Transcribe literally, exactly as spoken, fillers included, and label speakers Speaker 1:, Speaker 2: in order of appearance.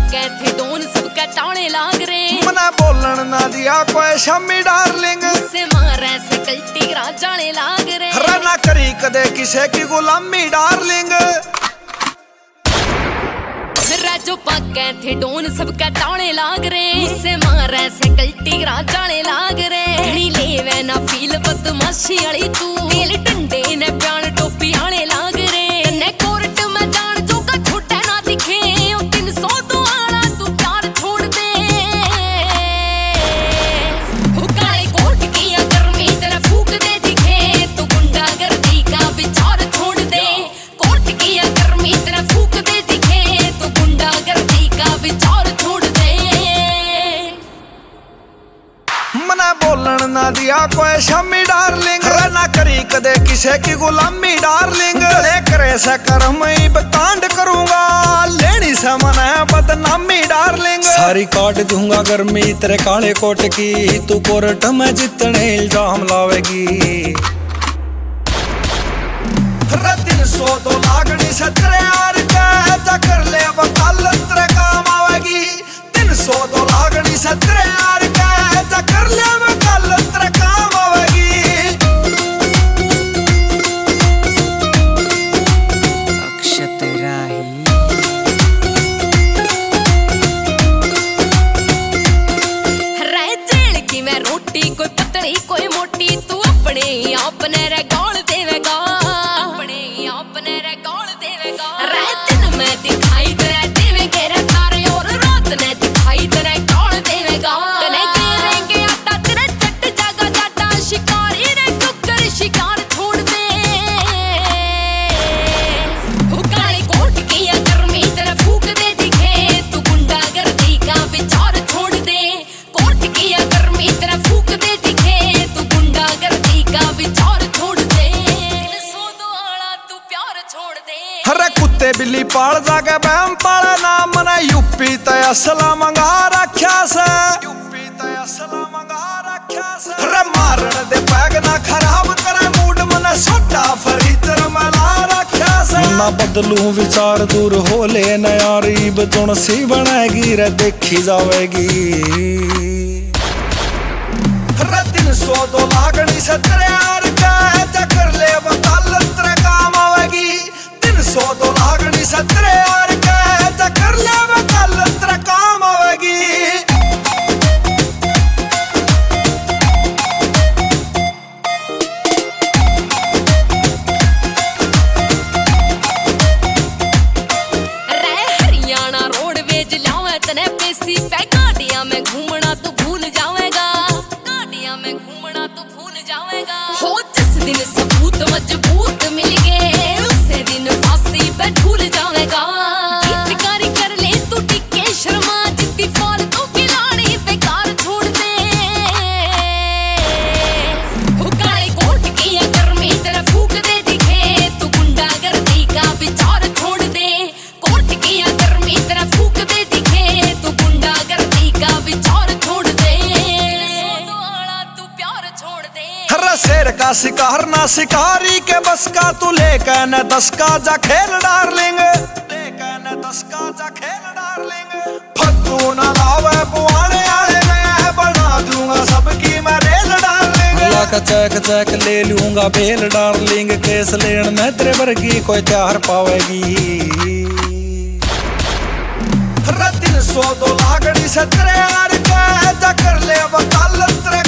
Speaker 1: पाके थे डोन सबके टाणे लाग रे।
Speaker 2: मना बोलन ना दिया कोई शम्मी डार्लिंग,
Speaker 1: से मारे से कल्टी रा जाने लाग रे।
Speaker 2: हरा ना करी कदे किसे की गुलामी डार्लिंग।
Speaker 1: राजो पाके थे डोन सबके टाणे लाग रे। से मारे से कल्टी रा जाने लाग रे। घड़ी लेवे ना फील बदमाशी वाली तू, तेल डंडे ने प्यान टोपी आने लाग रे। ने कोर्ट में जान जो का छोटा ना दिखे, ओ तीन सौ तो आना तू प्यार छोड़ दे। हो काले कोट की गर्मी तेरा फूक दे दिखे, तू गुंडागर्दी का विचार छोड़ दे। कोर्ट की गर्मी तेरा फूक दे दिखे, तू गुंडागर्दी का विचार छोड़ दे।
Speaker 2: मना बोलन ना दिया कोई शम्मी डार्लिंग, हरा ना करी कदे किसे की गुलामी डार्लिंग। ले करे से कर्म कांड करूंगा, लेनी से मना बदनामी डार्लिंग।
Speaker 3: सारी काट दूंगा गर्मी तेरे काले कोट की, तू कोर्ट में जितने इल्जाम लावेगी।
Speaker 2: तीन सौ तो लागनी से तेरे यार का कर ले वकालत तेरे काम आवेगी। तीन सौ तो लागनी से तेरे यार का कर ले वकालत तेरे काम आवेगी।
Speaker 4: अक्षत राही
Speaker 1: रह जेल की मैं रोटी, कोई पतली कोई मोटी, तू अपने अपने रे गाल देवेगा, अपने अपने रे गाल देवेगा। रह दिन में दिखाई तेरा देवेगे रे तारे, और रात ने दिखाई तेरा गाल देवेगा। तने करेंगे आटा तेरे चट जागा जाटा, शिकारी रे टुक्कर शिकार छोड़ दे। हो काले कोट की गर्मी तेरा फूक दे दिखे, तू गुंडागर्दी का विचार छोड़ दे। कोट की गर्मी तेरा फूक दे दिखे, तू गुंडागर्दी का विचार छोड़ दे। सो दो आला तू प्यार छोड़ दे।
Speaker 2: हरे कुत्ते बिल्ली पाल जाके बहम पाले ना, मना यूपी ते असला मंगा रख्या से, यूपी ते असला मंगा रख्या से। हरे मारन दे पैग ना खराब करे मूड, मना छोटा फरीतर मला रख्या से।
Speaker 3: ना बदलूं विचार दूर हो ले न यारी, बतुण सी बनेगी रे देखी जावेगी।
Speaker 2: हरे तीन सौ तो लागनी से तेरे यार का कर ले वकालत तेरे काम आवेगी। तीन सौ तो लागनी से तेरे यार का कर ले वकालत तेरे काम आवेगी।
Speaker 1: हरियाणा रोडवेज लावे तने पेसी पे, गाड़ियां में घूमना तू भूल जावेगा, गाड़ियां में घूमना तू भूल जावेगा। हो जिस दिन सबूत मजबूत मिल गए, उसे दिन फांसी पे झूल जावेगा। गीतकारी कर ले तू टिके शर्मा, जितनी फालतू की लाड़ी बेकार छोड़ दे। हो काले कोट की गर्मी तेरा फूक दे दिखे, तू गुंडागर्दी का विचार छोड़ दे। कोट की गर्मी तेरा फूक दे दिखे, तू गुंडागर्दी का विचार छोड़ दे। सो दो आला तू प्यार छोड़ दे।
Speaker 2: हर शेर का शिकार ना शिकारी के बस का, तू लेकर न दस का जा खेल डार्लिंग, लेकर न दस का जा खेल डार्लिंग। फद्दू ना लावे पुआने आले में, बना दूंगा सबकी मैं रेल डार्लिंग।
Speaker 3: अल्लाह का चैक चैक ले लूंगा बेल डार्लिंग, केस लेन में तेरे वर्गी कोई त्यार पावेगी।
Speaker 2: तीन सौ तो लागनी से तेरे यार का कर ले वकालत तेरे